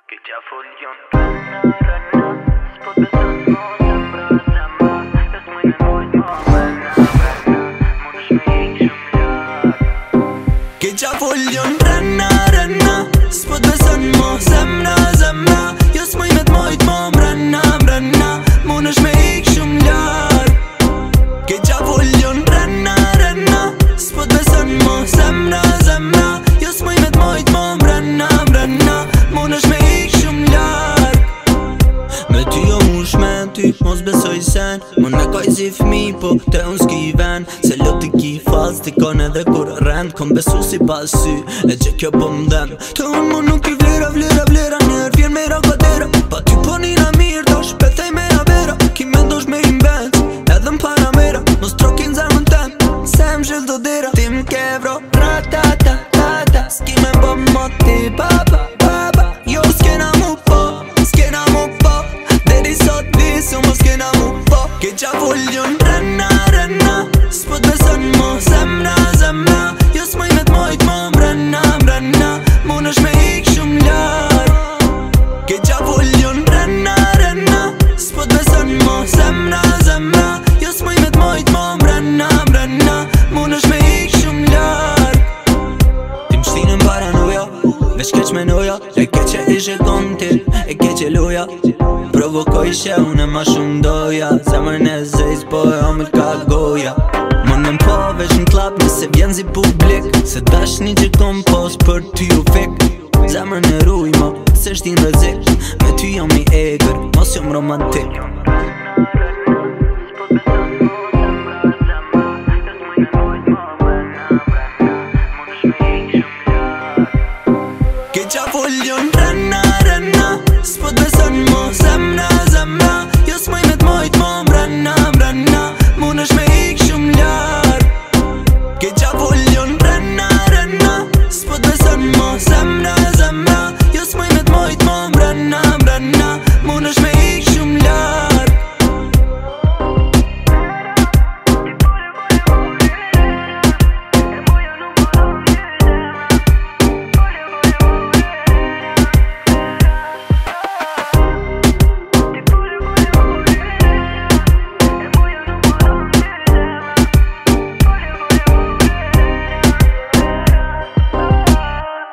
Che già foglion ranna S'pod besan mo sembra Jes mojnë mojt mo Ranna Mundesh me ik shumë Che già foglion ranna S'pod besan mo sembra Jes mojnë mojt mo ranna Mundesh me ik shumë lart Che già foglion ranna S'pod besan mo sembra Jes mojnë mojt mo ranna Mundesh me ik shumë lart Me ty jo mush me ty Mos besoj sen Më në kaj si fmi Po te unë s'ki ven Se lot t'i ki falz T'i kon edhe kur rend Kom besu si pas sy E që kjo po m'dem Të unë më nuk i vlera Njerë vjen me rakadera Pa ty po nina mirë Do shpethej me avera Ki me ndosh me invent Edhe m'para mera Mos trokin zemën tem Se m'zhill do dera Ti m'ke vro Ra-ta-ta-ta-ta S'ki me bo moti Baba Jo s'kena mu po Deri sot visu mo s'kena mu po Che già voglion ranna S'pod besan mo zemra Jo s'mojnë mojt mo ranna Mundesh me ik shumë lart Che già voglion ranna S'pod besan mo zemra Jo s'mojnë mojt mo ranna Mundesh me ik shumë lart Ti m'shtinën paranoja Vesh keq me noja E keqe ishe kontit E keqe loja Provokoj që une ma shumë doja Zemrën e zejt po e omëll ka goja Më po vesh n'klap nëse vjen zi publik Se dashni që kom pos për ty u fik Zemrën e ruj mo se shtin rëzik Me ty jom i eger mos jom romantik Che già voglion ranna S'pod besan mo zemra